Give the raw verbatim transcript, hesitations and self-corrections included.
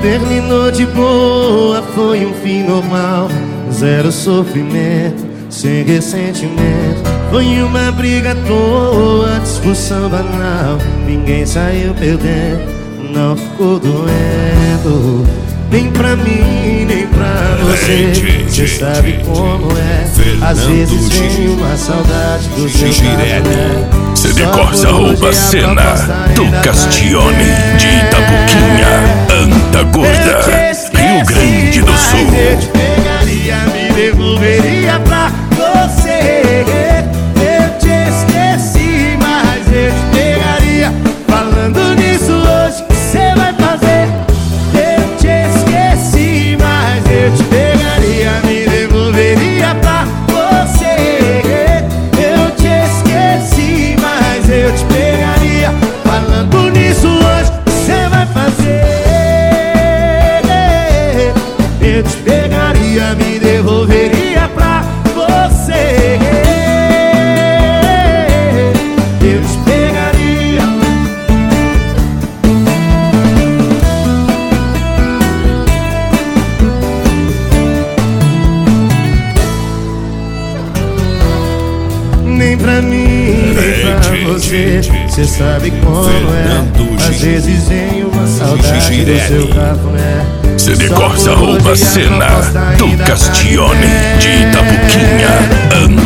terminou de boa, foi um fim normal. Zero sofrimento, sem ressentimento. Foi uma briga à toa, discussão banal. Ninguém saiu perdendo, não ficou doendo. Nem pra mim, nem pra você. Cê sabe como é. Às vezes vem uma saudade do seu café. C D Corsa rouba cena do Castione de Itapuquinha, Antagorda, Rio Grande do Sul. Eu te pegaria, me devolveria pra você. Eu te esqueci, mas eu te pegaria. Falando nisso hoje, o que cê vai fazer? Eu te esqueci, mas eu te pegaria, me devolveria pra você. Eu te esqueci, mas eu te pegaria. Falando nisso hoje, o que cê vai fazer? Eu te pegaria, me devolveria pra você. Eu te pegaria. Nem pra mim, nem pra você. Cê sabe como é. Às vezes vem uma saudade do seu cafuné. C D Corsa rouba cena do Castione de Itapuquinha,